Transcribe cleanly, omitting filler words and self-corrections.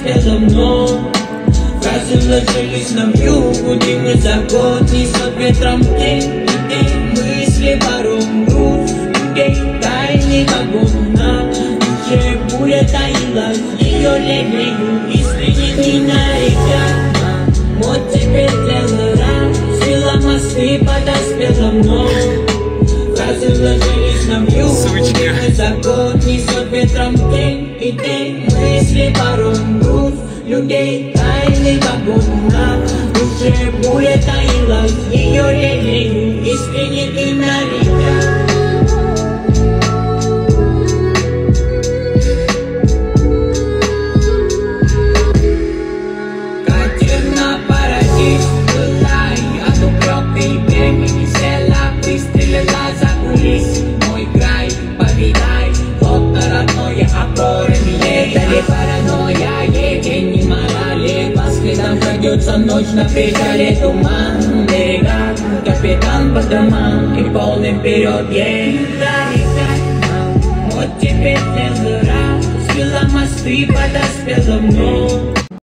подоспел давно. Фразы вложились на вьюгу, дымы за год несет ветром тень и тень. Мысли паром груз людей, тайный вагон на душе буря таилась, ее левею искренне нарекла. Вот теперь дело раз, сила мосты подоспел давно. Фразы вложились на вьюгу, дымы за год несет ветром тень и тень. Мысли паром груз людей, тайный вагон на душе буря таилась, ее лелею искренне ты нарекла. Катер на парадис, была я от упреки времени села, выстрелила за кулис. Мой край, повидай, плотно родное, опоры мне дали паранойя, не морали. По следам крадется ночь, на причале туман. Берега, капитан по домам и полный вперед вот теперь целый раз, сила мосты подоспел давно.